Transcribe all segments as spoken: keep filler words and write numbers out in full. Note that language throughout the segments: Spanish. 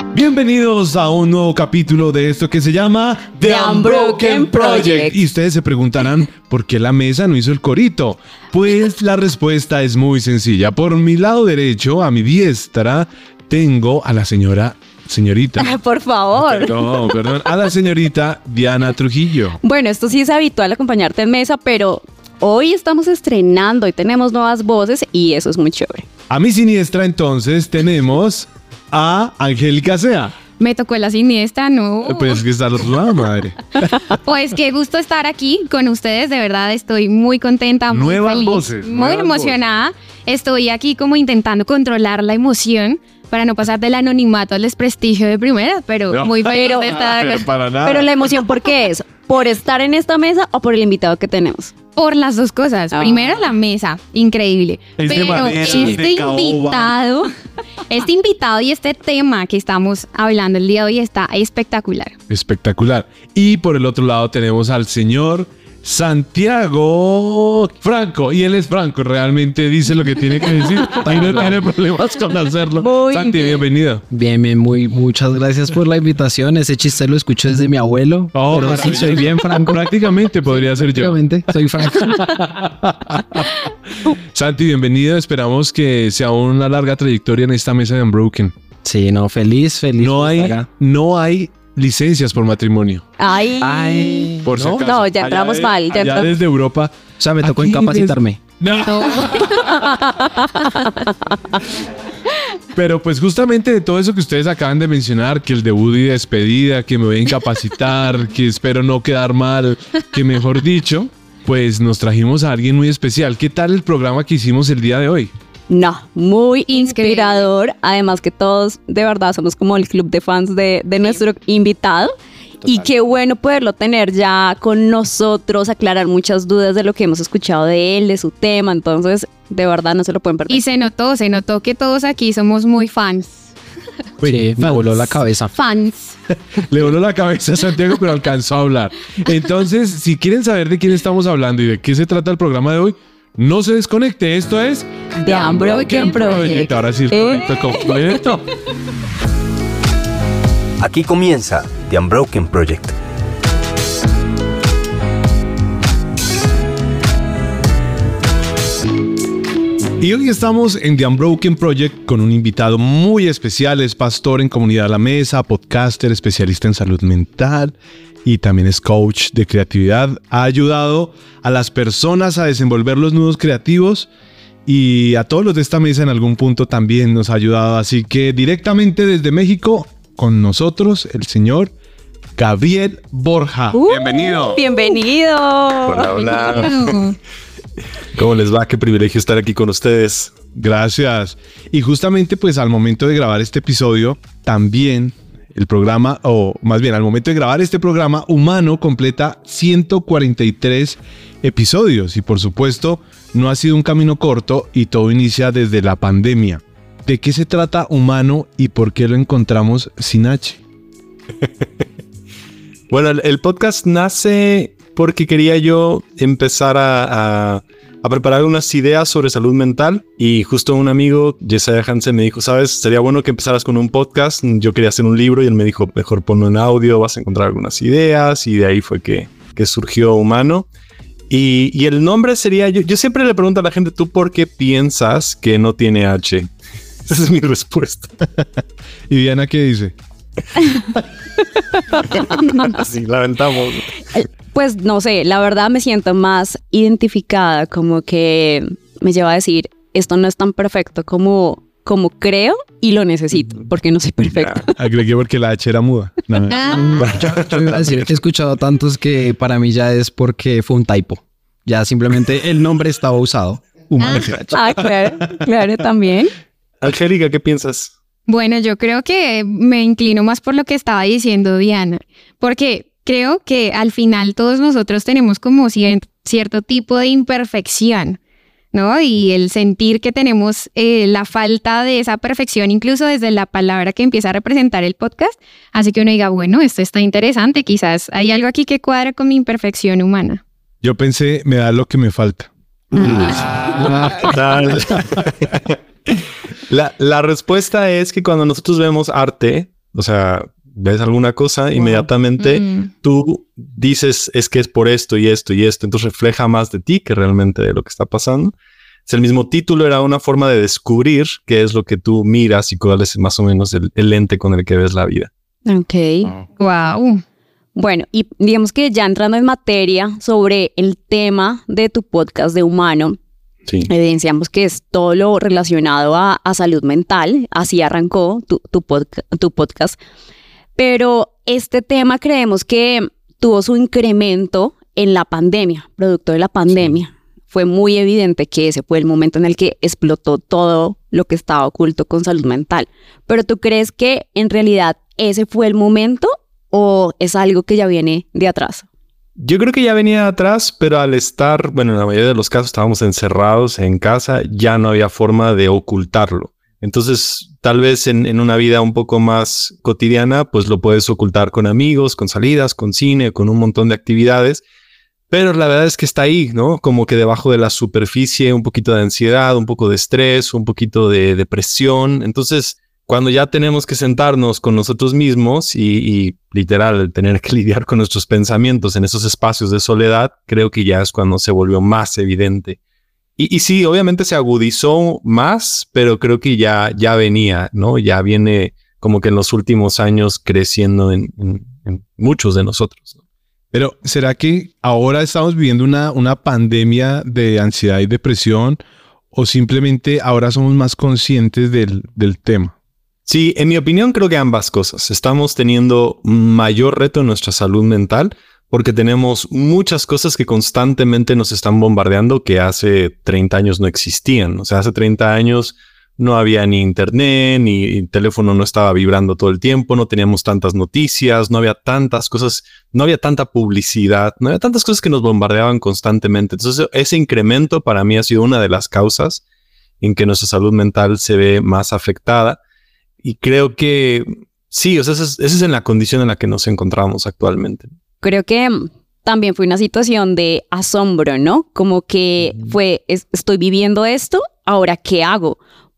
Bienvenidos a un nuevo capítulo de esto que se llama The Unbroken Project. Y ustedes se preguntarán, ¿por qué la mesa no hizo el corito? Pues la respuesta es muy sencilla. Por mi lado derecho, a mi diestra, tengo a la señora... Señorita. Por favor. Perdón, perdón. A la señorita Diana Trujillo. Bueno, esto sí es habitual acompañarte en mesa, pero hoy estamos estrenando y tenemos nuevas voces y eso es muy chévere. A mi siniestra entonces tenemos a Angélica Sea. Me tocó la siniestra, no. Pues es que está al otro lado, madre. Pues qué gusto estar aquí con ustedes, de verdad estoy muy contenta, muy Nuevas feliz, voces, muy nuevas emocionada. Voces. Estoy aquí como intentando controlar la emoción para no pasar del anonimato al desprestigio de primera, pero no. Muy feliz de estar pero, para nada. Pero la emoción, ¿por qué es? ¿Por estar en esta mesa o por el invitado que tenemos? Por las dos cosas. Oh. Primero la mesa, increíble. Es pero manera, este invitado, este invitado y este tema que estamos hablando el día de hoy está espectacular. Espectacular. Y por el otro lado tenemos al señor Santiago Franco, y él es Franco, realmente dice lo que tiene que decir y no tiene problemas con hacerlo. Muy Santi, bien. Bienvenido. Bien, bien, muy, muchas gracias por la invitación. Ese chiste lo escucho desde mi abuelo. Oh, pero sí, soy bien Franco. Prácticamente podría ser yo. Prácticamente soy Franco. Santi, bienvenido. Esperamos que sea una larga trayectoria en esta mesa de Unbroken. Sí, no, feliz, feliz. No hay, no hay licencias por matrimonio. Ay, Ay por si no, acaso. no, ya entramos allá mal. Ya allá desde Europa. O sea, me tocó incapacitarme. Des... No. Pero pues justamente de todo eso que ustedes acaban de mencionar, que el debut y despedida, que me voy a incapacitar, que espero no quedar mal, que mejor dicho, pues nos trajimos a alguien muy especial. ¿Qué tal el programa que hicimos el día de hoy? No, muy inspirador. Además que todos de verdad somos como el club de fans de, de nuestro invitado. Total. Y qué bueno poderlo tener ya con nosotros, aclarar muchas dudas de lo que hemos escuchado de él, de su tema. Entonces, de verdad no se lo pueden perder. Y se notó, se notó que todos aquí somos muy fans. Sí, me voló la cabeza. Fans. Le voló la cabeza a Santiago, pero alcanzó a hablar. Entonces, si quieren saber de quién estamos hablando y de qué se trata el programa de hoy, no se desconecte. Esto es The Unbroken Project. Ahora sí, ¿Eh? completo. Aquí comienza The Unbroken Project. Y hoy estamos en The Unbroken Project con un invitado muy especial. Es pastor en Comunidad La Mesa, podcaster, especialista en salud mental y también es coach de creatividad. Ha ayudado a las personas a desenvolver los nudos creativos y a todos los de esta mesa en algún punto también nos ha ayudado. Así que directamente desde México con nosotros el señor Gabriel Borja. Uh, bienvenido. Bienvenido. Hola, hola. ¿Cómo les va? Qué privilegio estar aquí con ustedes. Gracias. Y justamente pues al momento de grabar este episodio, también el programa, o más bien al momento de grabar este programa, Humano completa ciento cuarenta y tres episodios. Y por supuesto, no ha sido un camino corto y todo inicia desde la pandemia. ¿De qué se trata Humano y por qué lo encontramos sin H? Bueno, el, el podcast nace porque quería yo empezar a, a, a preparar unas ideas sobre salud mental y justo un amigo, Jesiah Hansen, me dijo, sabes, sería bueno que empezaras con un podcast. Yo quería hacer un libro y él me dijo, mejor ponlo en audio, vas a encontrar algunas ideas, y de ahí fue que, que surgió Humano. Y, y el nombre sería, yo, yo siempre le pregunto a la gente, ¿tú por qué piensas que no tiene H? Esa es mi respuesta. ¿Y Diana qué dice? Sí, lamentamos. Pues no sé, la verdad me siento más identificada, como que me lleva a decir, esto no es tan perfecto como, como creo y lo necesito, porque no soy perfecta. Agregué porque la H era muda. No. yo, yo iba a decir que he escuchado tantos que para mí ya es porque fue un typo. Ya simplemente el nombre estaba usado. Humano. Ah, claro, claro, también. Angélica, ¿qué piensas? Bueno, yo creo que me inclino más por lo que estaba diciendo Diana, porque creo que al final todos nosotros tenemos como cier- cierto tipo de imperfección, ¿no? Y el sentir que tenemos eh, la falta de esa perfección, incluso desde la palabra que empieza a representar el podcast, hace que uno diga, bueno, esto está interesante, quizás hay algo aquí que cuadra con mi imperfección humana. Yo pensé, me da lo que me falta. La, la respuesta es que cuando nosotros vemos arte, O sea, ves alguna cosa, wow. inmediatamente mm. tú dices, es que es por esto y esto y esto. Entonces refleja más de ti que realmente de lo que está pasando. Es el mismo título, era una forma de descubrir qué es lo que tú miras y cuál es más o menos el, el lente con el que ves la vida. Ok. Wow. Bueno, y digamos que ya entrando en materia sobre el tema de tu podcast de Humano, sí. evidenciamos que es todo lo relacionado a, a salud mental. Así arrancó tu, tu, podca- tu podcast. Pero este tema creemos que tuvo su incremento en la pandemia, producto de la pandemia. Sí. Fue muy evidente que ese fue el momento en el que explotó todo lo que estaba oculto con salud mental. Pero ¿tú crees que en realidad ese fue el momento o es algo que ya viene de atrás? Yo creo que ya venía de atrás, pero al estar, bueno, en la mayoría de los casos estábamos encerrados en casa, ya no había forma de ocultarlo. Entonces, tal vez en, en una vida un poco más cotidiana, pues lo puedes ocultar con amigos, con salidas, con cine, con un montón de actividades. Pero la verdad es que está ahí, ¿no? Como que debajo de la superficie, un poquito de ansiedad, un poco de estrés, un poquito de depresión. Entonces, cuando ya tenemos que sentarnos con nosotros mismos y, y literal tener que lidiar con nuestros pensamientos en esos espacios de soledad, creo que ya es cuando se volvió más evidente. Y, y sí, obviamente se agudizó más, pero creo que ya, ya venía, ¿no? Ya viene como que en los últimos años creciendo en, en, en muchos de nosotros, ¿no? Pero, ¿será que ahora estamos viviendo una, una pandemia de ansiedad y depresión o simplemente ahora somos más conscientes del, del tema? Sí, en mi opinión creo que ambas cosas. Estamos teniendo mayor reto en nuestra salud mental porque tenemos muchas cosas que constantemente nos están bombardeando que hace treinta años no existían. O sea, hace treinta años no había ni internet, ni el teléfono no estaba vibrando todo el tiempo, no teníamos tantas noticias, no había tantas cosas, no había tanta publicidad, no había tantas cosas que nos bombardeaban constantemente. Entonces, ese incremento para mí ha sido una de las causas en que nuestra salud mental se ve más afectada. Y creo que sí, o sea, esa es, esa es en la condición en la que nos encontramos actualmente. Creo que también fue una situación de asombro, ¿no? Como que fue, es, estoy viviendo esto, ¿ahora qué hago?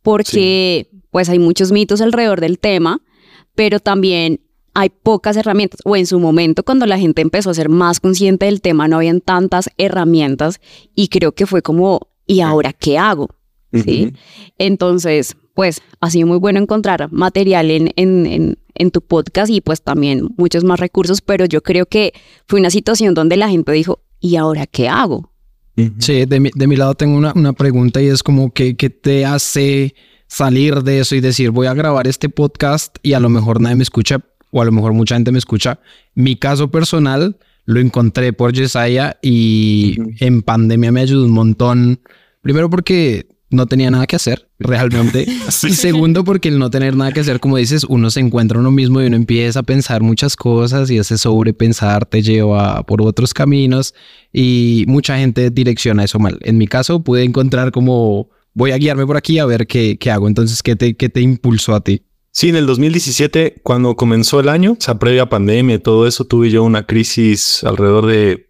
Porque sí. pues hay muchos mitos alrededor del tema, pero también hay pocas herramientas. O en su momento, cuando la gente empezó a ser más consciente del tema, no habían tantas herramientas y creo que fue como, ¿y ahora qué hago? Uh-huh. ¿Sí? Entonces, pues ha sido muy bueno encontrar material en, en, en, en tu podcast y pues también muchos más recursos, pero yo creo que fue una situación donde la gente dijo, ¿y ahora qué hago? Sí, de mi, de mi lado tengo una, una pregunta y es como que ¿qué te hace salir de eso y decir voy a grabar este podcast y a lo mejor nadie me escucha o a lo mejor mucha gente me escucha? Mi caso personal lo encontré por Yesaya y uh-huh. en pandemia me ayudó un montón. Primero porque no tenía nada que hacer realmente. Sí. Y segundo porque el no tener nada que hacer, como dices, uno se encuentra uno mismo y uno empieza a pensar muchas cosas y ese sobrepensar te lleva por otros caminos y mucha gente direcciona eso mal. En mi caso pude encontrar como voy a guiarme por aquí a ver qué, qué hago. Entonces, ¿qué te, qué te impulsó a ti? Sí, en el dos mil diecisiete, cuando comenzó el año, o sea, previa pandemia y todo eso, tuve yo una crisis alrededor de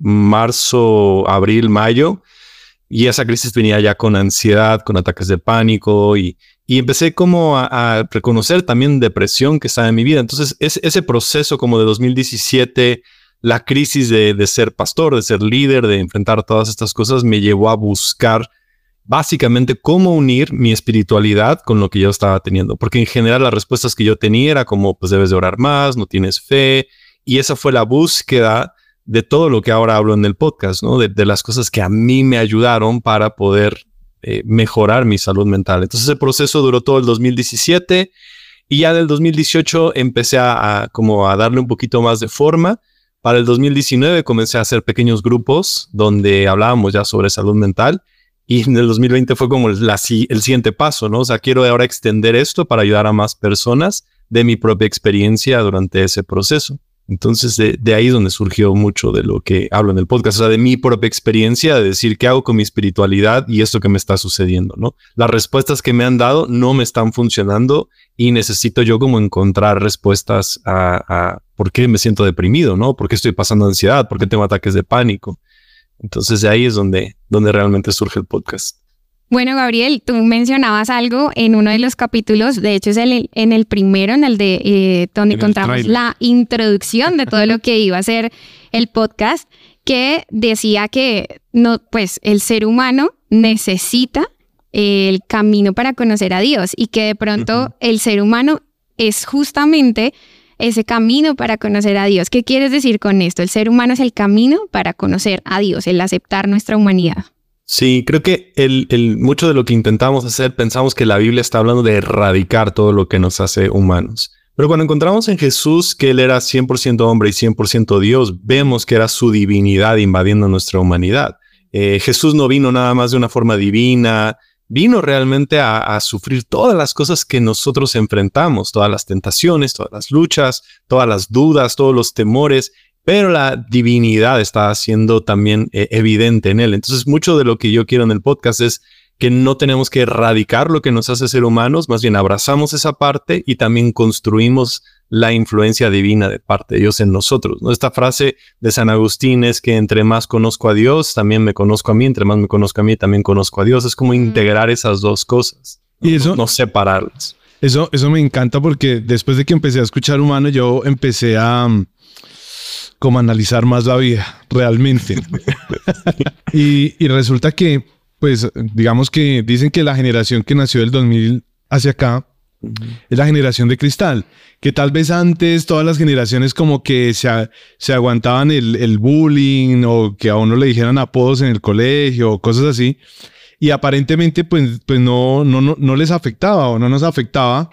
marzo, abril, mayo. Y esa crisis venía ya con ansiedad, con ataques de pánico y, y empecé como a, a reconocer también depresión que estaba en mi vida. Entonces es, ese proceso como de dos mil diecisiete, la crisis de, de ser pastor, de ser líder, de enfrentar todas estas cosas me llevó a buscar básicamente cómo unir mi espiritualidad con lo que yo estaba teniendo. Porque en general las respuestas que yo tenía era como pues debes de orar más, no tienes fe. Y esa fue la búsqueda de todo lo que ahora hablo en el podcast, ¿no? De, de las cosas que a mí me ayudaron para poder eh, mejorar mi salud mental. Entonces ese proceso duró todo el dos mil diecisiete y ya del dos mil dieciocho empecé a, a como a darle un poquito más de forma. Para el dos mil diecinueve comencé a hacer pequeños grupos donde hablábamos ya sobre salud mental y en el dos mil veinte fue como la, el siguiente paso, ¿no? O sea, quiero ahora extender esto para ayudar a más personas de mi propia experiencia durante ese proceso. Entonces, de, de ahí es donde surgió mucho de lo que hablo en el podcast, o sea, de mi propia experiencia, de decir qué hago con mi espiritualidad y esto que me está sucediendo, ¿no? Las respuestas que me han dado no me están funcionando y necesito yo como encontrar respuestas a, a por qué me siento deprimido, ¿no? ¿Por qué estoy pasando ansiedad? ¿Por qué tengo ataques de pánico? Entonces, de ahí es donde, donde realmente surge el podcast. Bueno, Gabriel, tú mencionabas algo en uno de los capítulos, de hecho es el, en el primero, en el de eh, donde encontramos la introducción de todo lo que iba a ser el podcast, que decía que no, pues el ser humano necesita el camino para conocer a Dios y que de pronto uh-huh. el ser humano es justamente ese camino para conocer a Dios. ¿Qué quieres decir con esto? El ser humano es el camino para conocer a Dios, el aceptar nuestra humanidad. Sí, creo que el, el, mucho de lo que intentamos hacer, pensamos que la Biblia está hablando de erradicar todo lo que nos hace humanos. Pero cuando encontramos en Jesús que Él era cien por ciento hombre y cien por ciento Dios, vemos que era su divinidad invadiendo nuestra humanidad. Eh, Jesús no vino nada más de una forma divina, vino realmente a, a sufrir todas las cosas que nosotros enfrentamos, todas las tentaciones, todas las luchas, todas las dudas, todos los temores. Pero la divinidad está siendo también eh, evidente en él. Entonces, mucho de lo que yo quiero en el podcast es que no tenemos que erradicar lo que nos hace ser humanos, más bien abrazamos esa parte y también construimos la influencia divina de parte de Dios en nosotros, ¿no? Esta frase de San Agustín es que entre más conozco a Dios, también me conozco a mí, entre más me conozco a mí, también conozco a Dios. Es como integrar esas dos cosas, ¿no? Y eso, no, no separarlas. Eso, eso me encanta porque después de que empecé a escuchar humano, yo empecé a... como analizar más la vida, realmente. y, y resulta que, pues, digamos que dicen que la generación que nació del dos mil hacia acá uh-huh. es la generación de cristal, que tal vez antes todas las generaciones como que se, a, se aguantaban el, el bullying o que a uno le dijeran apodos en el colegio o cosas así, y aparentemente pues, pues no, no, no, no les afectaba o no nos afectaba.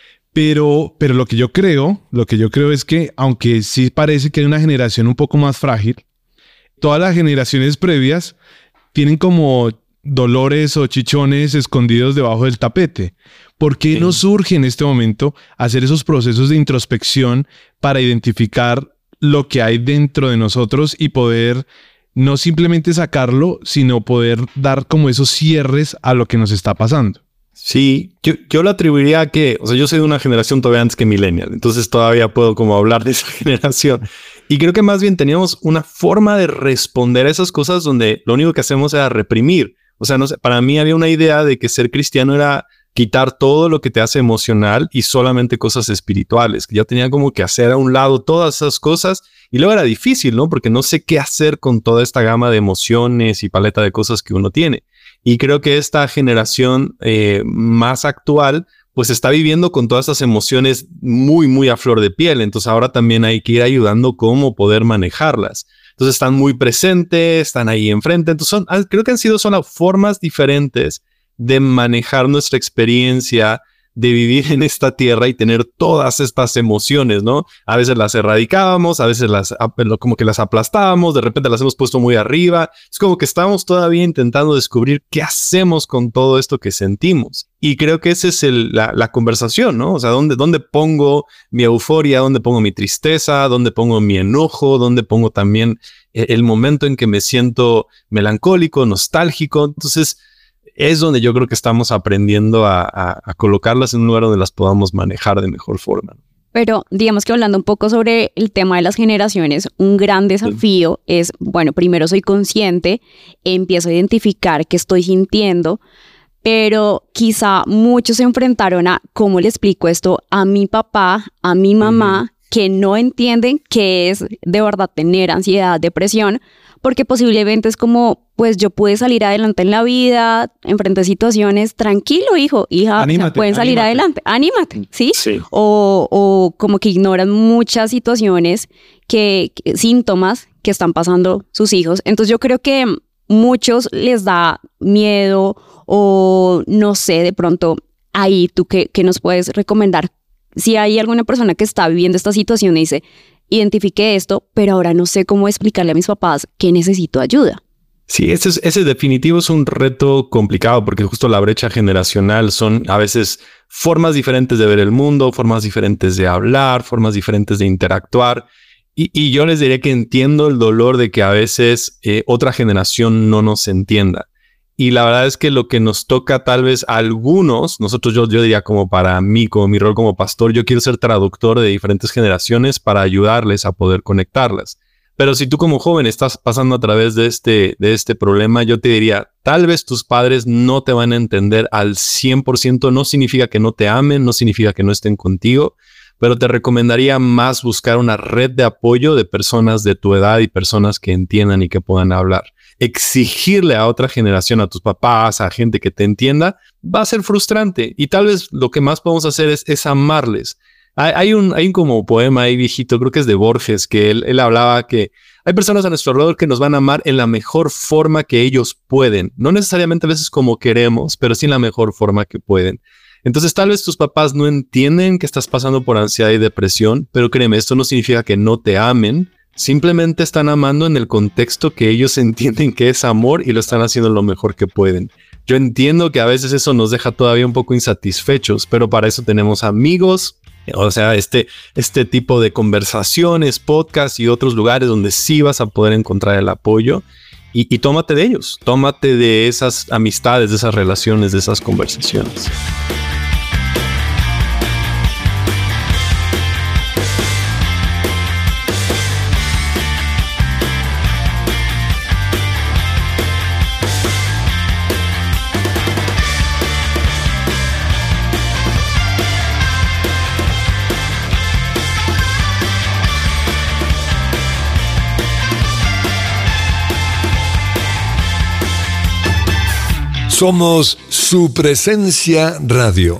Pero, pero lo que yo creo, lo que yo creo es que, aunque sí parece que hay una generación un poco más frágil, todas las generaciones previas tienen como dolores o chichones escondidos debajo del tapete. ¿Por qué sí. no surge en este momento hacer esos procesos de introspección para identificar lo que hay dentro de nosotros y poder no simplemente sacarlo, sino poder dar como esos cierres a lo que nos está pasando? Sí, yo, yo lo atribuiría a que, o sea, yo soy de una generación todavía antes que millennial, entonces todavía puedo como hablar de esa generación. Y creo que más bien teníamos una forma de responder a esas cosas donde lo único que hacemos era reprimir. O sea, no sé, para mí había una idea de que ser cristiano era quitar todo lo que te hace emocional y solamente cosas espirituales, que yo tenía como que hacer a un lado todas esas cosas y luego era difícil, ¿no? Porque no sé qué hacer con toda esta gama de emociones y paleta de cosas que uno tiene. Y creo que esta generación eh, más actual, pues está viviendo con todas esas emociones muy, muy a flor de piel. Entonces ahora también hay que ir ayudando cómo poder manejarlas. Entonces están muy presentes, están ahí enfrente. Entonces son, creo que han sido son formas diferentes de manejar nuestra experiencia, de vivir en esta tierra y tener todas estas emociones, ¿no? A veces las erradicábamos, a veces las como que las aplastábamos, de repente las hemos puesto muy arriba. Es como que estamos todavía intentando descubrir qué hacemos con todo esto que sentimos. Y creo que esa es el, la, la conversación, ¿no? O sea, ¿dónde, ¿dónde pongo mi euforia? ¿Dónde pongo mi tristeza? ¿Dónde pongo mi enojo? ¿Dónde pongo también el momento en que me siento melancólico, nostálgico? Entonces, es donde yo creo que estamos aprendiendo a, a, a colocarlas en un lugar donde las podamos manejar de mejor forma. Pero digamos que hablando un poco sobre el tema de las generaciones, un gran desafío sí. es, bueno, primero soy consciente, empiezo a identificar qué estoy sintiendo, pero quizá muchos se enfrentaron a cómo le explico esto a mi papá, a mi mamá, uh-huh. que no entienden qué es de verdad tener ansiedad, depresión, porque posiblemente es como, pues yo pude salir adelante en la vida, enfrenté situaciones, tranquilo hijo, hija, anímate, o sea, pueden salir anímate. adelante, anímate, ¿sí? sí. O, o como que ignoran muchas situaciones, que, que síntomas que están pasando sus hijos. Entonces yo creo que muchos les da miedo o no sé, de pronto ahí tú qué, qué nos puedes recomendar. Si hay alguna persona que está viviendo esta situación y dice, identifiqué esto, pero ahora no sé cómo explicarle a mis papás que necesito ayuda. Sí, ese, es, ese definitivo es un reto complicado porque justo la brecha generacional son a veces formas diferentes de ver el mundo, formas diferentes de hablar, formas diferentes de interactuar. Y, y yo les diría que entiendo el dolor de que a veces eh, otra generación no nos entienda. Y la verdad es que lo que nos toca tal vez a algunos, nosotros yo, yo diría como para mí, como mi rol como pastor, yo quiero ser traductor de diferentes generaciones para ayudarles a poder conectarlas. Pero si tú como joven estás pasando a través de este, de este problema, yo te diría, tal vez tus padres no te van a entender al cien por ciento. No significa que no te amen, no significa que no estén contigo, pero te recomendaría más buscar una red de apoyo de personas de tu edad y personas que entiendan y que puedan hablar. Exigirle a otra generación, a tus papás, a gente que te entienda, va a ser frustrante. Y tal vez lo que más podemos hacer es, es amarles. Hay, hay, un, hay un como poema ahí viejito, creo que es de Borges, que él, él hablaba que hay personas a nuestro alrededor que nos van a amar en la mejor forma que ellos pueden. No necesariamente a veces como queremos, pero sí en la mejor forma que pueden. Entonces tal vez tus papás no entienden que estás pasando por ansiedad y depresión, pero créeme, esto no significa que no te amen. Simplemente están amando en el contexto que ellos entienden que es amor y lo están haciendo lo mejor que pueden. Yo entiendo que a veces eso nos deja todavía un poco insatisfechos, pero para eso tenemos amigos, o sea, este, este tipo de conversaciones, podcasts y otros lugares donde sí vas a poder encontrar el apoyo y, y tómate de ellos, tómate de esas amistades, de esas relaciones, de esas conversaciones. Somos su presencia radio.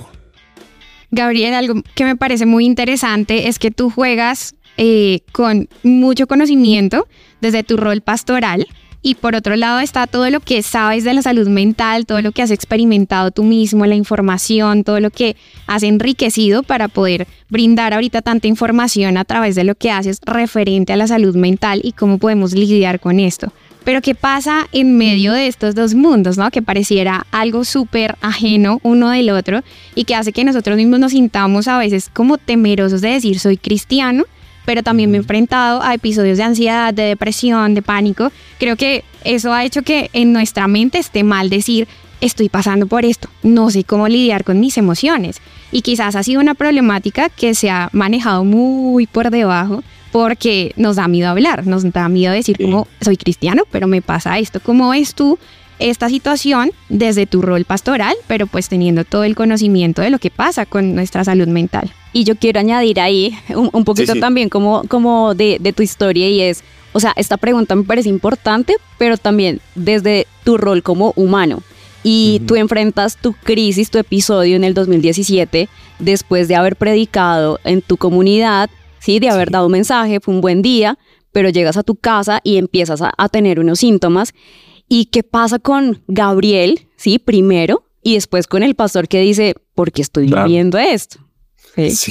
Gabriel, algo que me parece muy interesante es que tú juegas eh, con mucho conocimiento desde tu rol pastoral y por otro lado está todo lo que sabes de la salud mental, todo lo que has experimentado tú mismo, la información, todo lo que has enriquecido para poder brindar ahorita tanta información a través de lo que haces referente a la salud mental y cómo podemos lidiar con esto. Pero ¿qué pasa en medio de estos dos mundos, ¿no? Que pareciera algo súper ajeno uno del otro y que hace que nosotros mismos nos sintamos a veces como temerosos de decir soy cristiano, pero también me he enfrentado a episodios de ansiedad, de depresión, de pánico. Creo que eso ha hecho que en nuestra mente esté mal decir estoy pasando por esto, no sé cómo lidiar con mis emociones. Y quizás ha sido una problemática que se ha manejado muy por debajo porque nos da miedo hablar, nos da miedo decir sí. como soy cristiano, pero me pasa esto. ¿Cómo ves tú esta situación desde tu rol pastoral, pero pues teniendo todo el conocimiento de lo que pasa con nuestra salud mental? Y yo quiero añadir ahí un, un poquito sí, sí. también como, como de, de tu historia y es, o sea, esta pregunta me parece importante, pero también desde tu rol como humano. Y uh-huh. tú enfrentas tu crisis, tu episodio en el dos mil diecisiete, después de haber predicado en tu comunidad, ¿sí? de haber sí. dado un mensaje, fue un buen día, pero llegas a tu casa y empiezas a, a tener unos síntomas. ¿Y qué pasa con Gabriel, sí, primero, y después con el pastor que dice, ¿por qué estoy claro. viviendo esto? Sí. sí.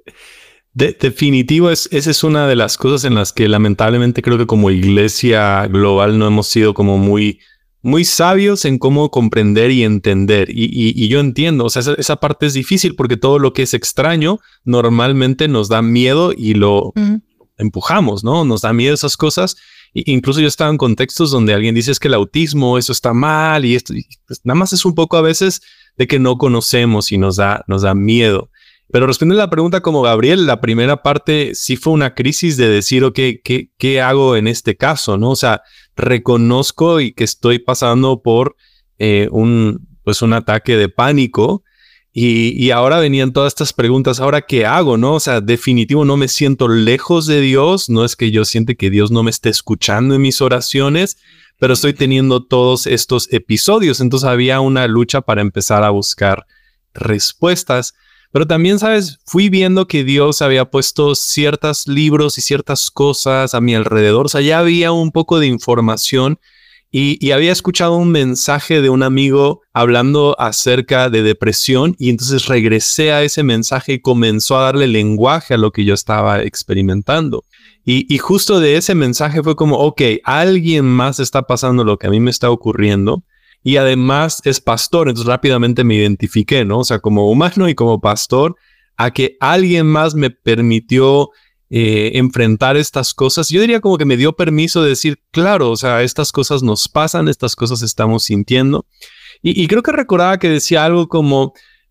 De, definitivo, es, esa es una de las cosas en las que lamentablemente creo que como iglesia global no hemos sido como muy, muy sabios en cómo comprender y entender. Y, y, y yo entiendo, o sea, esa, esa parte es difícil porque todo lo que es extraño normalmente nos da miedo y lo mm. empujamos, ¿no? Nos da miedo esas cosas. Y incluso yo estaba en contextos donde alguien dice es que el autismo, eso está mal y esto, y pues nada más es un poco a veces de que no conocemos y nos da, nos da miedo. Pero respondiendo a la pregunta como Gabriel, la primera parte sí fue una crisis de decir, ok, ¿qué, qué hago en este caso? ¿No? O sea, reconozco y que estoy pasando por eh, un, pues un ataque de pánico y, y ahora venían todas estas preguntas, ¿ahora qué hago? ¿No? O sea, definitivo no me siento lejos de Dios, no es que yo siente que Dios no me esté escuchando en mis oraciones, pero estoy teniendo todos estos episodios, entonces había una lucha para empezar a buscar respuestas. Pero también, ¿sabes? Fui viendo que Dios había puesto ciertos libros y ciertas cosas a mi alrededor. O sea, ya había un poco de información y, y había escuchado un mensaje de un amigo hablando acerca de depresión y entonces regresé a ese mensaje y comenzó a darle lenguaje a lo que yo estaba experimentando. Y, y justo de ese mensaje fue como, ok, alguien más está pasando lo que a mí me está ocurriendo. Y además es pastor, entonces rápidamente me identifiqué, ¿no? O sea, como humano y como pastor, a que alguien más me permitió eh, enfrentar estas cosas. Yo diría como que me dio permiso de decir, claro, o sea, estas cosas nos pasan, estas cosas estamos sintiendo. Y, y creo que recordaba que decía algo como,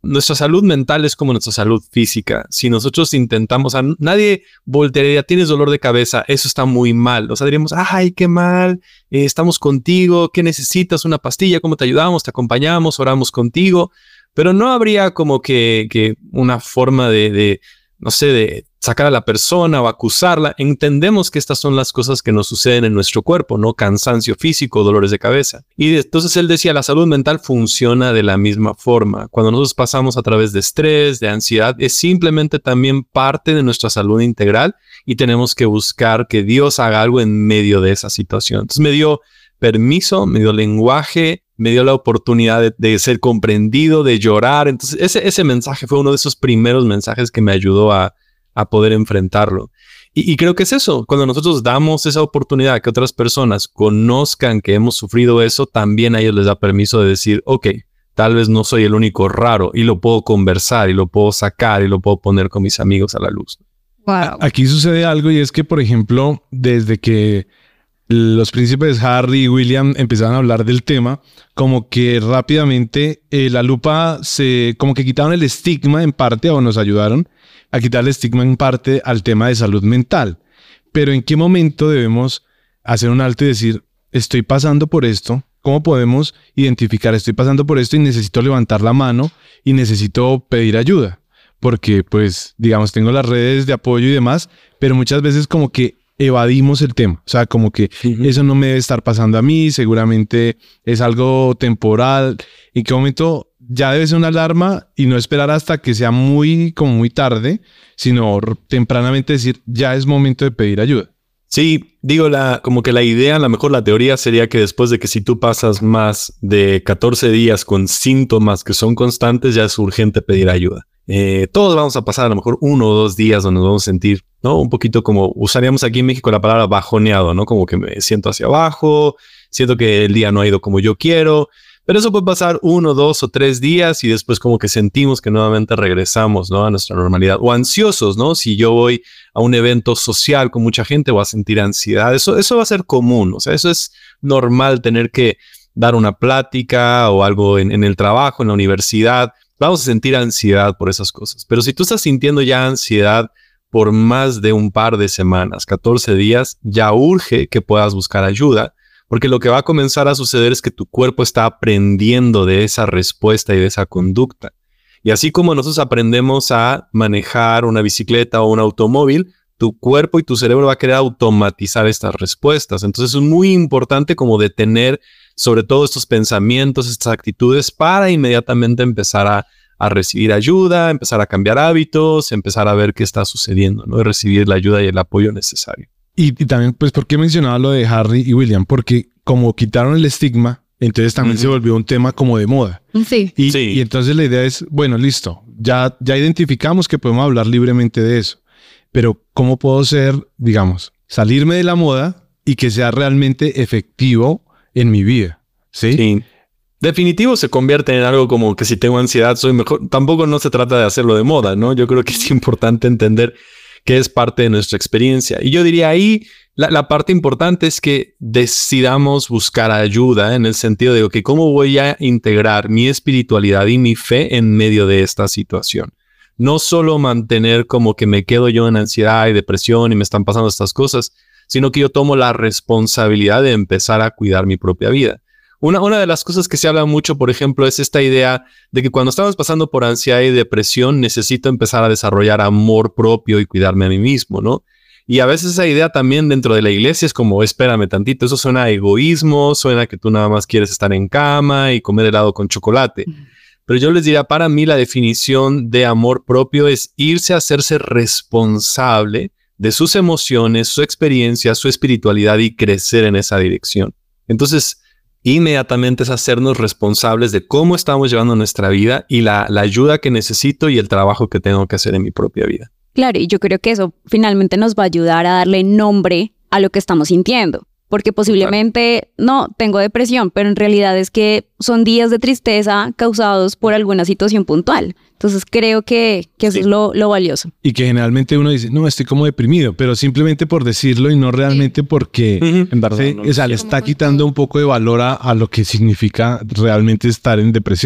nuestra salud mental es como nuestra salud física. Si nosotros intentamos, o sea, nadie voltearía, tienes dolor de cabeza, eso está muy mal. O sea, diríamos, ay, qué mal, eh, estamos contigo, ¿qué necesitas? Una pastilla, ¿cómo te ayudamos? Te acompañamos, oramos contigo. Pero no habría como que, que una forma de, de, no sé, de sacar a la persona o acusarla. Entendemos que estas son las cosas que nos suceden en nuestro cuerpo, ¿no? Cansancio físico, dolores de cabeza. Y entonces él decía, la salud mental funciona de la misma forma. Cuando nosotros pasamos a través de estrés, de ansiedad, es simplemente también parte de nuestra salud integral y tenemos que buscar que Dios haga algo en medio de esa situación. Entonces me dio permiso, me dio lenguaje, me dio la oportunidad de, de ser comprendido, de llorar. Entonces ese, ese mensaje fue uno de esos primeros mensajes que me ayudó a a poder enfrentarlo. Y, y creo que es eso, cuando nosotros damos esa oportunidad que otras personas conozcan que hemos sufrido eso, también a ellos les da permiso de decir, ok, tal vez no soy el único raro y lo puedo conversar y lo puedo sacar y lo puedo poner con mis amigos a la luz. Wow. Aquí sucede algo y es que, por ejemplo, desde que los príncipes Harry y William empezaron a hablar del tema, como que rápidamente eh, la lupa se, como que quitaron el estigma en parte o nos ayudaron a quitar el estigma en parte al tema de salud mental. Pero ¿en qué momento debemos hacer un alto y decir, estoy pasando por esto? ¿Cómo podemos identificar, estoy pasando por esto y necesito levantar la mano y necesito pedir ayuda? Porque, pues, digamos, tengo las redes de apoyo y demás, pero muchas veces como que evadimos el tema. O sea, como que uh-huh. eso no me debe estar pasando a mí, seguramente es algo temporal. ¿En qué momento ya debe ser una alarma y no esperar hasta que sea muy, como muy tarde, sino tempranamente decir, ya es momento de pedir ayuda? Sí, digo, la, como que la idea, a lo mejor la teoría sería que después de que si tú pasas más de catorce días con síntomas que son constantes, ya es urgente pedir ayuda. Eh, todos vamos a pasar a lo mejor uno o dos días donde nos vamos a sentir, ¿no? Un poquito como usaríamos aquí en México la palabra bajoneado, ¿no? Como que me siento hacia abajo, siento que el día no ha ido como yo quiero. Pero eso puede pasar uno, dos o tres días y después como que sentimos que nuevamente regresamos, ¿no? A nuestra normalidad. O ansiosos, ¿no? Si yo voy a un evento social con mucha gente voy a sentir ansiedad. Eso, eso va a ser común. O sea, eso es normal tener que dar una plática o algo en, en el trabajo, en la universidad. Vamos a sentir ansiedad por esas cosas. Pero si tú estás sintiendo ya ansiedad por más de un par de semanas, catorce días, ya urge que puedas buscar ayuda. Porque lo que va a comenzar a suceder es que tu cuerpo está aprendiendo de esa respuesta y de esa conducta. Y así como nosotros aprendemos a manejar una bicicleta o un automóvil, tu cuerpo y tu cerebro va a querer automatizar estas respuestas. Entonces es muy importante como detener sobre todo estos pensamientos, estas actitudes para inmediatamente empezar a, a recibir ayuda, empezar a cambiar hábitos, empezar a ver qué está sucediendo, ¿no? Y recibir la ayuda y el apoyo necesario. Y, y también, pues, ¿por qué mencionaba lo de Harry y William? Porque como quitaron el estigma, entonces también uh-huh. se volvió un tema como de moda. Sí. Y, sí. y entonces la idea es, bueno, listo, ya, ya identificamos que podemos hablar libremente de eso, pero ¿cómo puedo ser, digamos, salirme de la moda y que sea realmente efectivo en mi vida? ¿Sí? Sí. Definitivo se convierte en algo como que si tengo ansiedad soy mejor. Tampoco no se trata de hacerlo de moda, ¿no? Yo creo que es importante entender que es parte de nuestra experiencia. Y yo diría ahí, la, la parte importante es que decidamos buscar ayuda en el sentido de, ok, ¿cómo voy a integrar mi espiritualidad y mi fe en medio de esta situación? No solo mantener como que me quedo yo en ansiedad y depresión y me están pasando estas cosas, sino que yo tomo la responsabilidad de empezar a cuidar mi propia vida. Una, una de las cosas que se habla mucho, por ejemplo, es esta idea de que cuando estamos pasando por ansiedad y depresión, necesito empezar a desarrollar amor propio y cuidarme a mí mismo, ¿no? Y a veces esa idea también dentro de la iglesia es como, espérame tantito, eso suena a egoísmo, suena a que tú nada más quieres estar en cama y comer helado con chocolate. Pero yo les diría, para mí la definición de amor propio es irse a hacerse responsable de sus emociones, su experiencia, su espiritualidad y crecer en esa dirección. Entonces, inmediatamente es hacernos responsables de cómo estamos llevando nuestra vida y la, la ayuda que necesito y el trabajo que tengo que hacer en mi propia vida. Claro, y yo creo que eso finalmente nos va a ayudar a darle nombre a lo que estamos sintiendo. Porque posiblemente, no, tengo depresión, pero en realidad es que son días de tristeza causados por alguna situación puntual. Entonces creo que, que eso sí. es lo, lo valioso. Y que generalmente uno dice, no, estoy como deprimido, pero simplemente por decirlo y no realmente porque Uh-huh. en verdad, sí, no, o sea, le está quitando un poco de valor a, a lo que significa realmente estar en depresión.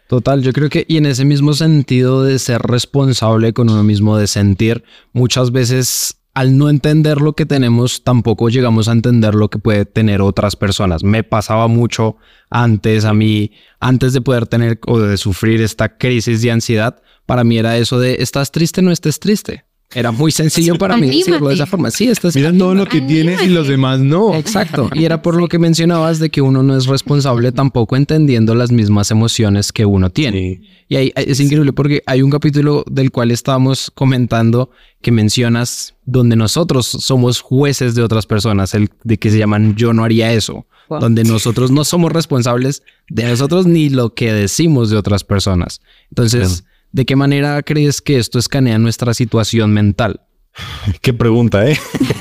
Total, yo creo que, y en ese mismo sentido de ser responsable con uno mismo, de sentir, muchas veces al no entender lo que tenemos, tampoco llegamos a entender lo que puede tener otras personas. Me pasaba mucho antes a mí, antes de poder tener o de sufrir esta crisis de ansiedad, para mí era eso de, ¿estás triste? No estés triste. Era muy sencillo para mí decirlo de esa forma. Sí, estás Mira todo lo que tienes y los demás no. Exacto. Y era por lo que mencionabas de que uno no es responsable tampoco entendiendo las mismas emociones que uno tiene. Sí. Y ahí es increíble porque hay un capítulo del cual estábamos comentando que mencionas donde nosotros somos jueces de otras personas, el de que se llaman yo no haría eso, wow. Donde nosotros no somos responsables de nosotros ni lo que decimos de otras personas. Entonces, sí. ¿De qué manera crees que esto escanea nuestra situación mental? Qué pregunta, ¿eh?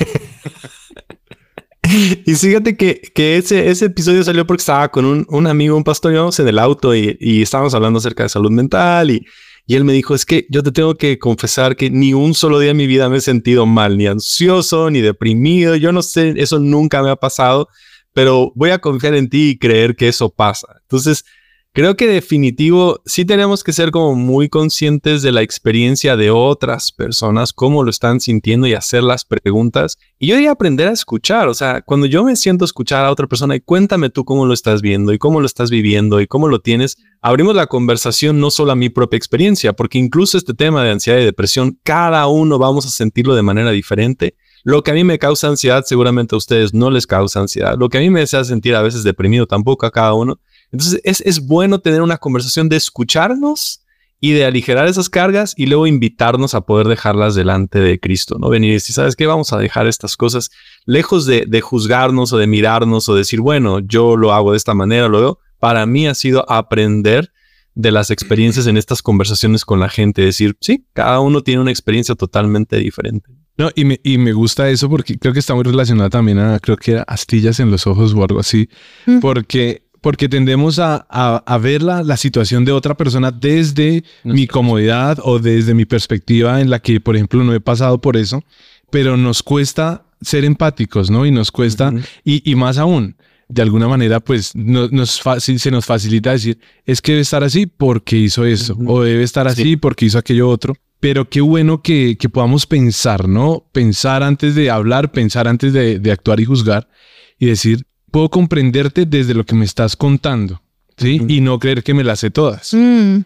Y fíjate que, que ese, ese episodio salió porque estaba con un, un amigo, un pastor, íbamos en el auto y, y estábamos hablando acerca de salud mental y, y él me dijo, es que yo te tengo que confesar que ni un solo día en mi vida me he sentido mal, ni ansioso, ni deprimido. Yo no sé, eso nunca me ha pasado, pero voy a confiar en ti y creer que eso pasa. Entonces, creo que definitivo sí tenemos que ser como muy conscientes de la experiencia de otras personas, cómo lo están sintiendo y hacer las preguntas. Y yo diría aprender a escuchar. O sea, cuando yo me siento a escuchar a otra persona y cuéntame tú cómo lo estás viendo y cómo lo estás viviendo y cómo lo tienes, abrimos la conversación no solo a mi propia experiencia, porque incluso este tema de ansiedad y depresión, cada uno vamos a sentirlo de manera diferente. Lo que a mí me causa ansiedad, seguramente a ustedes no les causa ansiedad. Lo que a mí me hace sentir a veces deprimido, tampoco a cada uno. Entonces es, es bueno tener una conversación de escucharnos y de aligerar esas cargas y luego invitarnos a poder dejarlas delante de Cristo, ¿no? Venir y decir, ¿sabes qué? Vamos a dejar estas cosas lejos de, de juzgarnos o de mirarnos o decir, bueno, yo lo hago de esta manera, lo veo. Para mí ha sido aprender de las experiencias en estas conversaciones con la gente, decir, sí, cada uno tiene una experiencia totalmente diferente. No, y me, y me gusta eso porque creo que está muy relacionado también a, creo que era astillas en los ojos o algo así, mm. porque... Porque tendemos a, a, a ver la, la situación de otra persona desde no mi comodidad o desde mi perspectiva en la que, por ejemplo, no he pasado por eso, pero nos cuesta ser empáticos, ¿no? Y nos cuesta, uh-huh. y, y más aún, de alguna manera, pues no, nos fácil, se nos facilita decir, es que debe estar así porque hizo eso, uh-huh. o debe estar así sí. porque hizo aquello otro. Pero qué bueno que, que podamos pensar, ¿no? Pensar antes de hablar, pensar antes de, de actuar y juzgar y decir, puedo comprenderte desde lo que me estás contando, ¿sí? Uh-huh. Y no creer que me las sé todas. Mm.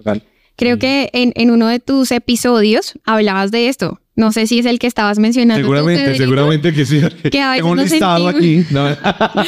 Creo que en, en uno de tus episodios hablabas de esto. No sé si es el que estabas mencionando. Seguramente, tú, seguramente que sí. Que a veces Tengo un nos listado sentimos... aquí. No.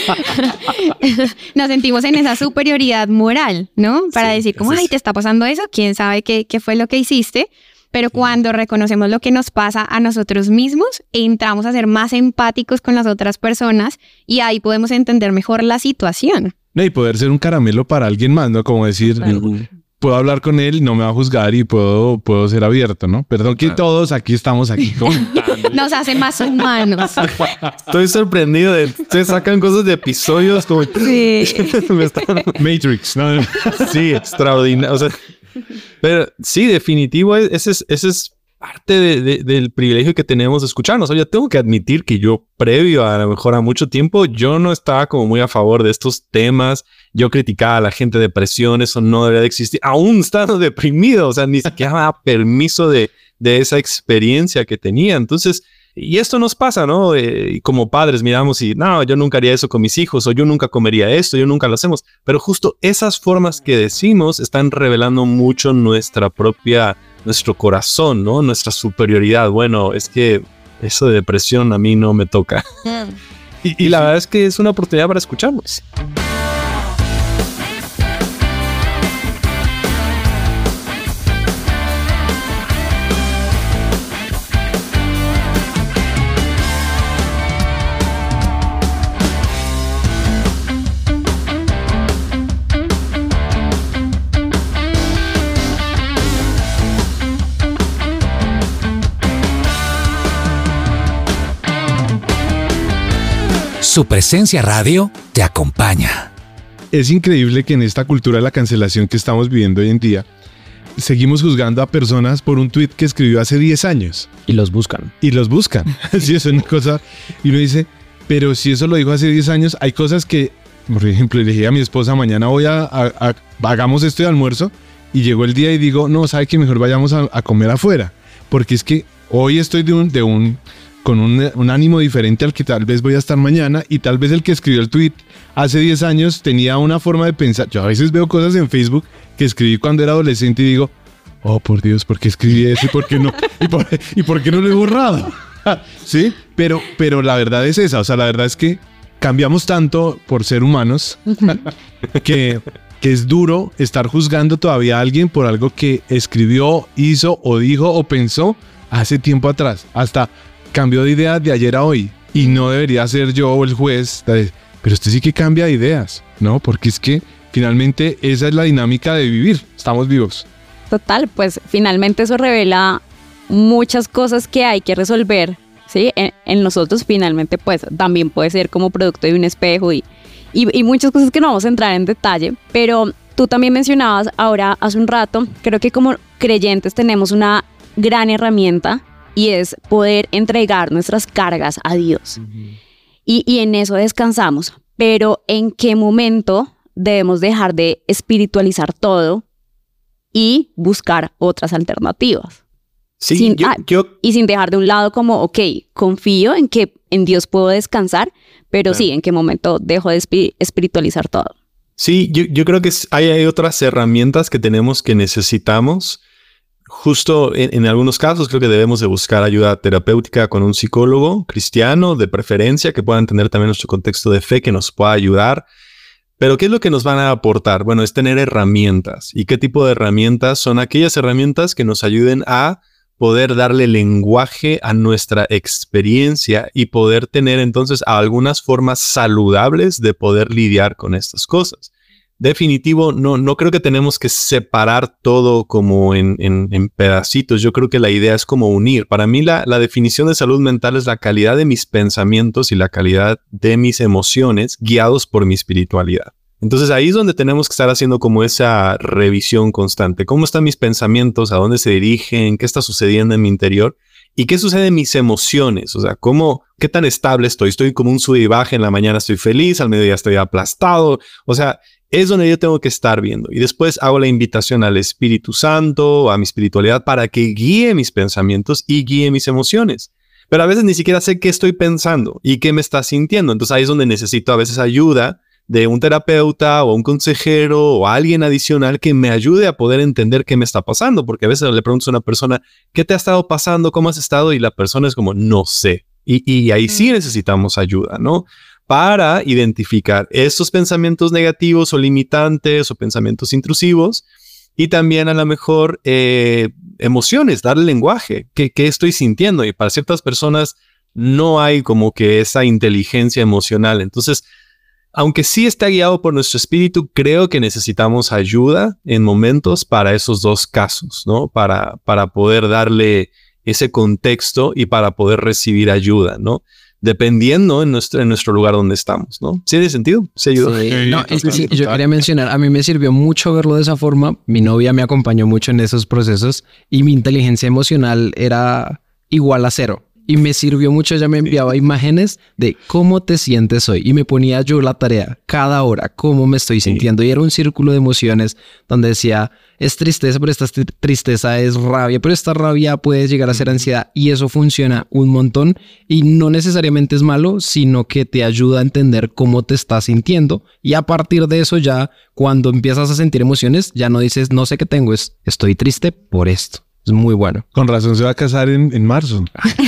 Nos sentimos en esa superioridad moral, ¿no? Para sí, decir como, ay, ¿te está pasando eso? ¿Quién sabe qué, qué fue lo que hiciste? Pero cuando reconocemos lo que nos pasa a nosotros mismos, entramos a ser más empáticos con las otras personas y ahí podemos entender mejor la situación. No, y poder ser un caramelo para alguien más, ¿no? Como decir, uh-huh. puedo hablar con él, no me va a juzgar y puedo, puedo ser abierto, ¿no? Perdón que claro. todos aquí estamos aquí comentando. Nos hace más humanos. Estoy sorprendido de... Ustedes sacan cosas de episodios como... Sí. Me están... Matrix, ¿no? Sí, extraordinario. O sea... Pero sí, definitivo, ese es, ese es parte de, de, del privilegio que tenemos de escucharnos. O sea, tengo que admitir que yo, previo a lo mejor a mucho tiempo, yo no estaba como muy a favor de estos temas. Yo criticaba a la gente de depresión, eso no debería de existir. Aún estando deprimido, o sea, ni siquiera me daba permiso de, de esa experiencia que tenía. Entonces, y esto nos pasa, ¿no? Eh, como padres miramos y, no, yo nunca haría eso con mis hijos, o yo nunca comería esto, yo nunca lo hacemos. Pero justo esas formas que decimos están revelando mucho nuestra propia, nuestro corazón, ¿no? Nuestra superioridad. Bueno, es que eso de depresión a mí no me toca. y, y la verdad es que es una oportunidad para escucharnos. Su presencia radio te acompaña. Es increíble que en esta cultura de la cancelación que estamos viviendo hoy en día, seguimos juzgando a personas por un tweet que escribió hace diez años. Y los buscan. Y los buscan. Sí, es una cosa. Y uno dice, pero si eso lo dijo hace diez años, hay cosas que, por ejemplo, le dije a mi esposa, mañana voy a, a, hagamos esto de almuerzo, y llegó el día y digo, no, ¿sabe qué? Mejor vayamos a, a comer afuera, porque es que hoy estoy de un, de un, con un, un ánimo diferente al que tal vez voy a estar mañana, y tal vez el que escribió el tweet hace diez años tenía una forma de pensar. Yo a veces veo cosas en Facebook que escribí cuando era adolescente y digo, oh, por Dios, ¿por qué escribí eso? ¿Y por qué no, y por, y por qué no lo he borrado? ¿Sí? Pero, pero la verdad es esa, o sea, la verdad es que cambiamos tanto por ser humanos que, que es duro estar juzgando todavía a alguien por algo que escribió, hizo o dijo o pensó hace tiempo atrás. Hasta cambió de idea de ayer a hoy, y no debería ser yo el juez, de, pero usted sí que cambia de ideas, ¿no? Porque es que finalmente esa es la dinámica de vivir, estamos vivos. Total, pues finalmente eso revela muchas cosas que hay que resolver, ¿sí? En, en nosotros finalmente pues también puede ser como producto de un espejo y, y, y muchas cosas que no vamos a entrar en detalle, pero tú también mencionabas ahora hace un rato, creo que como creyentes tenemos una gran herramienta y es poder entregar nuestras cargas a Dios. Uh-huh. y, y en eso descansamos, pero ¿en qué momento debemos dejar de espiritualizar todo y buscar otras alternativas? Sí, sin, yo, ah, yo... Y sin dejar de un lado como, ok, confío en que en Dios puedo descansar, pero claro. sí, ¿en qué momento dejo de espi- espiritualizar todo? Sí, yo, yo creo que hay, hay otras herramientas que tenemos que necesitamos. Justo en, en algunos casos creo que debemos de buscar ayuda terapéutica con un psicólogo cristiano, de preferencia, que puedan tener también nuestro contexto de fe, que nos pueda ayudar. Pero ¿qué es lo que nos van a aportar? Bueno, es tener herramientas. ¿Y qué tipo de herramientas? Son aquellas herramientas que nos ayuden a poder darle lenguaje a nuestra experiencia y poder tener entonces algunas formas saludables de poder lidiar con estas cosas. Definitivo, no, no creo que tenemos que separar todo como en, en, en pedacitos. Yo creo que la idea es como unir. Para mí la, la definición de salud mental es la calidad de mis pensamientos y la calidad de mis emociones guiados por mi espiritualidad. Entonces ahí es donde tenemos que estar haciendo como esa revisión constante. ¿Cómo están mis pensamientos? ¿A dónde se dirigen? ¿Qué está sucediendo en mi interior? ¿Y qué sucede en mis emociones? O sea, ¿cómo, qué tan estable estoy? Estoy como un sub y baja. En la mañana estoy feliz, al mediodía estoy aplastado. O sea, es donde yo tengo que estar viendo. Y después hago la invitación al Espíritu Santo, a mi espiritualidad, para que guíe mis pensamientos y guíe mis emociones. Pero a veces ni siquiera sé qué estoy pensando y qué me está sintiendo. Entonces ahí es donde necesito a veces ayuda de un terapeuta o un consejero o alguien adicional que me ayude a poder entender qué me está pasando. Porque a veces le pregunto a una persona, ¿qué te ha estado pasando? ¿Cómo has estado? Y la persona es como, no sé. Y, y ahí sí necesitamos ayuda, ¿no? Para identificar estos pensamientos negativos o limitantes o pensamientos intrusivos y también a lo mejor eh, emociones, darle lenguaje, ¿qué, qué estoy sintiendo? Y para ciertas personas no hay como que esa inteligencia emocional. Entonces, aunque sí está guiado por nuestro espíritu, creo que necesitamos ayuda en momentos para esos dos casos, ¿no? Para, para poder darle ese contexto y para poder recibir ayuda, ¿no? Dependiendo en nuestro, en nuestro lugar donde estamos, ¿no? ¿Sí tiene sentido? ¿Se ayudó? Sí, no, es que sí, yo quería mencionar, a mí me sirvió mucho verlo de esa forma. Mi novia me acompañó mucho en esos procesos y mi inteligencia emocional era igual a cero. Y me sirvió mucho, ella me enviaba imágenes de cómo te sientes hoy. Y me ponía yo la tarea cada hora, cómo me estoy sintiendo. Sí. Y era un círculo de emociones donde decía, es tristeza, pero esta tristeza es rabia. Pero esta rabia puede llegar a ser ansiedad. Y eso funciona un montón. Y no necesariamente es malo, sino que te ayuda a entender cómo te estás sintiendo. Y a partir de eso ya, cuando empiezas a sentir emociones, ya no dices, no sé qué tengo, es estoy triste por esto. Es muy bueno. Con razón se va a casar en, en marzo.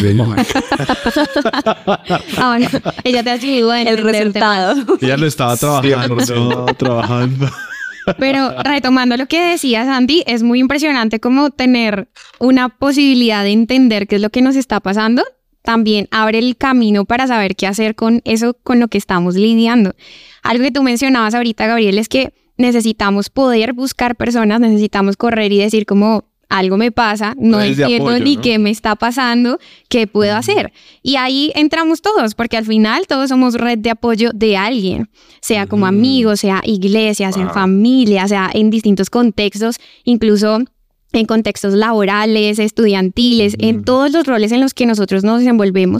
Ah, no. Ella te ha ayudado en el resultado. Ella lo estaba trabajando. No, trabajando. Pero retomando lo que decías, Andy, es muy impresionante como tener una posibilidad de entender qué es lo que nos está pasando. También abre el camino para saber qué hacer con eso, con lo que estamos lidiando. Algo que tú mencionabas ahorita, Gabriel, es que necesitamos poder buscar personas, necesitamos correr y decir como algo me pasa, no entiendo apoyo, ni ¿no? qué me está pasando, qué puedo uh-huh. hacer. Y ahí entramos todos, porque al final todos somos red de apoyo de alguien, sea uh-huh. como amigos, sea iglesia, sea wow. en familia, sea en distintos contextos, incluso en contextos laborales, estudiantiles, uh-huh. en todos los roles en los que nosotros nos desenvolvemos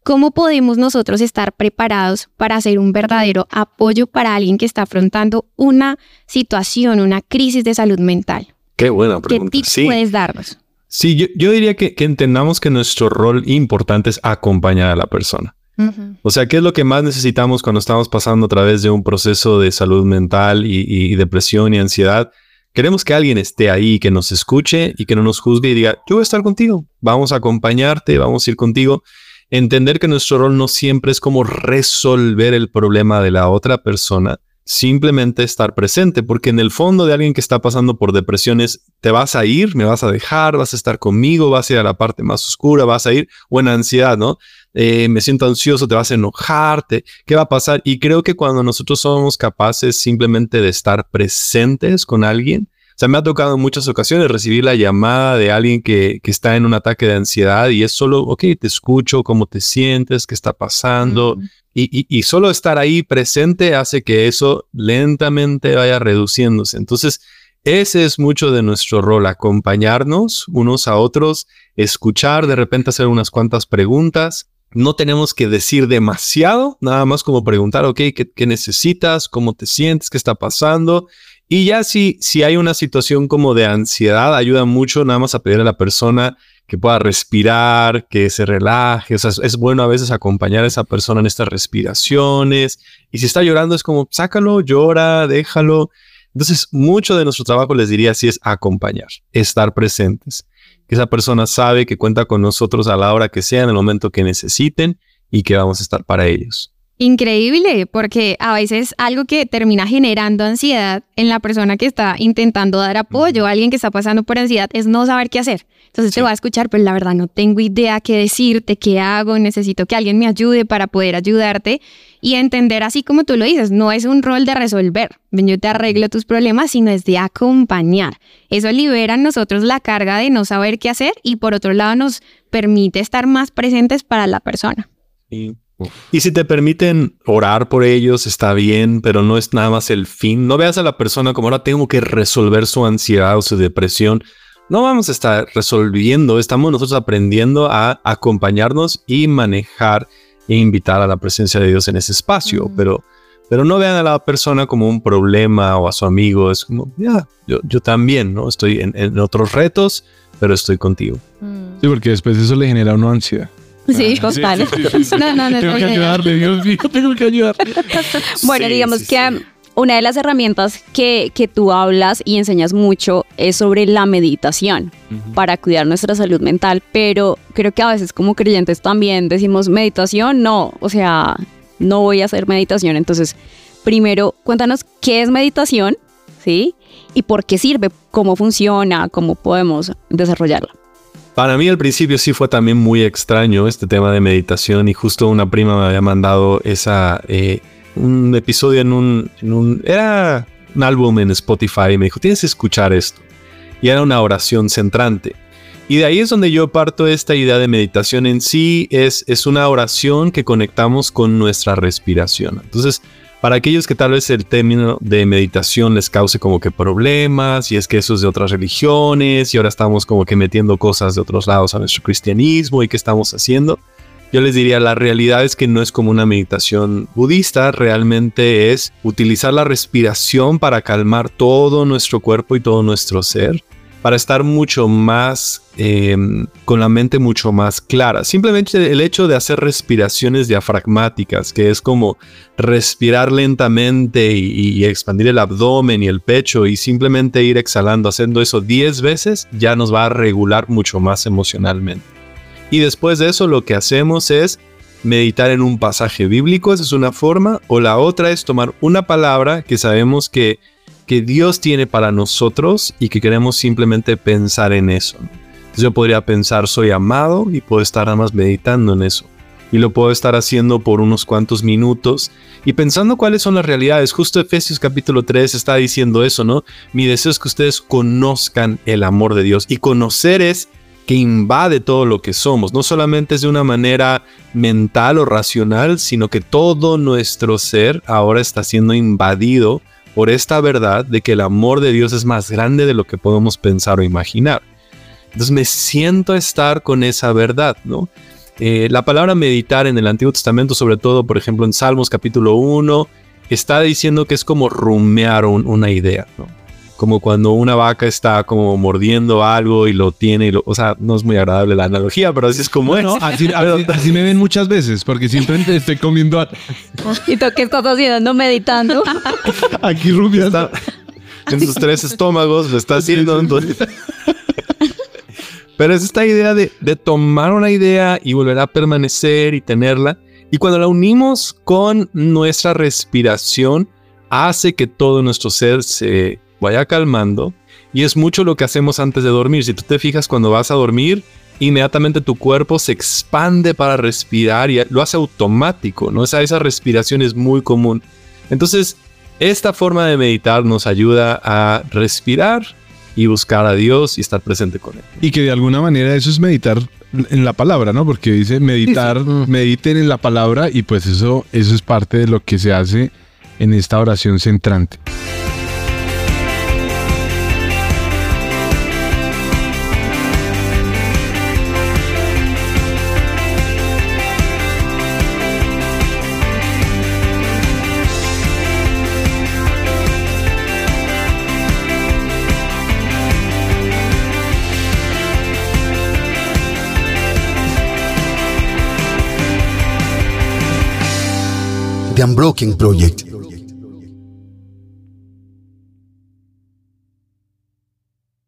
¿Cómo podemos nosotros estar preparados para ser un verdadero apoyo para alguien que está afrontando una situación, una crisis de salud mental? Qué buena pregunta. ¿Qué tips sí. puedes darnos? Sí, yo, yo diría que, que entendamos que nuestro rol importante es acompañar a la persona. Uh-huh. O sea, ¿qué es lo que más necesitamos cuando estamos pasando a través de un proceso de salud mental y, y, y depresión y ansiedad? Queremos que alguien esté ahí, que nos escuche y que no nos juzgue y diga, yo voy a estar contigo, vamos a acompañarte, vamos a ir contigo. Entender que nuestro rol no siempre es como resolver el problema de la otra persona, simplemente estar presente, porque en el fondo de alguien que está pasando por depresiones, te vas a ir, me vas a dejar, vas a estar conmigo, vas a ir a la parte más oscura, vas a ir, o en ansiedad, ¿no? Eh, me siento ansioso, te vas a enojar, te, ¿qué va a pasar? Y creo que cuando nosotros somos capaces simplemente de estar presentes con alguien, o sea, me ha tocado en muchas ocasiones recibir la llamada de alguien que, que está en un ataque de ansiedad y es solo, ok, te escucho, cómo te sientes, qué está pasando. Uh-huh. y, y, y solo estar ahí presente hace que eso lentamente vaya reduciéndose. Entonces, ese es mucho de nuestro rol, acompañarnos unos a otros, escuchar, de repente hacer unas cuantas preguntas. No tenemos que decir demasiado, nada más como preguntar, ok, ¿qué, qué necesitas? ¿Cómo te sientes? ¿Qué está pasando? Y ya si, si hay una situación como de ansiedad, ayuda mucho nada más a pedir a la persona que pueda respirar, que se relaje. O sea, es, es bueno a veces acompañar a esa persona en estas respiraciones. Y si está llorando es como, sácalo, llora, déjalo. Entonces, mucho de nuestro trabajo, les diría así, es acompañar, estar presentes. Que esa persona sabe que cuenta con nosotros a la hora que sea, en el momento que necesiten y que vamos a estar para ellos. Increíble, porque a veces algo que termina generando ansiedad en la persona que está intentando dar apoyo, uh-huh. a alguien que está pasando por ansiedad, es no saber qué hacer. Entonces sí. te voy a escuchar, pero la verdad no tengo idea qué decirte, qué hago, necesito que alguien me ayude para poder ayudarte y entender, así como tú lo dices, no es un rol de resolver, yo te arreglo tus problemas, sino es de acompañar. Eso libera en nosotros la carga de no saber qué hacer y por otro lado nos permite estar más presentes para la persona. Sí. Y si te permiten orar por ellos, está bien, pero no es nada más el fin. No veas a la persona como ahora tengo que resolver su ansiedad o su depresión. No vamos a estar resolviendo, estamos nosotros aprendiendo a acompañarnos y manejar e invitar a la presencia de Dios en ese espacio. Mm. Pero, pero no vean a la persona como un problema o a su amigo. Es como, ya, yeah, yo, yo también, ¿no? Estoy en, en otros retos, pero estoy contigo. Mm. Sí, porque después eso le genera a uno ansiedad. Sí, total. Sí, sí, sí, sí. No, no, no. Tengo que ayudarle, Dios mío, tengo que ayudarle. Bueno, sí, digamos sí, que sí. una de las herramientas que, que tú hablas y enseñas mucho es sobre la meditación uh-huh. para cuidar nuestra salud mental, pero creo que a veces como creyentes también decimos meditación, no, o sea, no voy a hacer meditación. Entonces, primero, cuéntanos qué es meditación, ¿sí? Y por qué sirve, cómo funciona, cómo podemos desarrollarla. Para mí al principio sí fue también muy extraño este tema de meditación y justo una prima me había mandado esa, eh, un episodio en un, en un, era un álbum en Spotify y me dijo, tienes que escuchar esto. Y era una oración centrante. Y de ahí es donde yo parto esta idea de meditación en sí, es, es una oración que conectamos con nuestra respiración. Entonces, para aquellos que tal vez el término de meditación les cause como que problemas, y es que eso es de otras religiones, y ahora estamos como que metiendo cosas de otros lados a nuestro cristianismo, y qué estamos haciendo, yo les diría, la realidad es que no es como una meditación budista, realmente es utilizar la respiración para calmar todo nuestro cuerpo y todo nuestro ser, para estar mucho más, eh, con la mente mucho más clara. Simplemente el hecho de hacer respiraciones diafragmáticas, que es como respirar lentamente y, y expandir el abdomen y el pecho y simplemente ir exhalando, haciendo eso diez veces, ya nos va a regular mucho más emocionalmente. Y después de eso lo que hacemos es meditar en un pasaje bíblico, esa es una forma, o la otra es tomar una palabra que sabemos que que Dios tiene para nosotros y que queremos simplemente pensar en eso. Entonces yo podría pensar, soy amado, y puedo estar nada más meditando en eso. Y lo puedo estar haciendo por unos cuantos minutos y pensando cuáles son las realidades. Justo Efesios capítulo tres está diciendo eso, ¿no? Mi deseo es que ustedes conozcan el amor de Dios. Y conocer es que invade todo lo que somos. No solamente es de una manera mental o racional, sino que todo nuestro ser ahora está siendo invadido por esta verdad de que el amor de Dios es más grande de lo que podemos pensar o imaginar. Entonces me siento a estar con esa verdad, ¿no? Eh, la palabra meditar en el Antiguo Testamento, sobre todo, por ejemplo, en Salmos capítulo uno, está diciendo que es como rumiar un, una idea, ¿no? Como cuando una vaca está como mordiendo algo y lo tiene, y lo, o sea, no es muy agradable la analogía, pero así es como Bueno, es. así, así, así me ven muchas veces, porque siempre estoy comiendo a- ¿Y tú qué estás haciendo? Meditando. aquí rumiando. Está en sus tres estómagos, lo está haciendo. Entonces. Pero es esta idea de, de tomar una idea y volver a permanecer y tenerla. Y cuando la unimos con nuestra respiración, hace que todo nuestro ser se vaya calmando. Y es mucho lo que hacemos antes de dormir. Si tú te fijas, cuando vas a dormir, inmediatamente tu cuerpo se expande para respirar y lo hace automático, ¿no? Esa, esa respiración es muy común. Entonces, esta forma de meditar nos ayuda a respirar y buscar a Dios y estar presente con Él. Y que de alguna manera eso es meditar en la palabra, ¿no? Porque dice meditar, Sí, sí. mediten en la palabra y pues eso, eso es parte de lo que se hace en esta oración centrante. The Unbroken Project.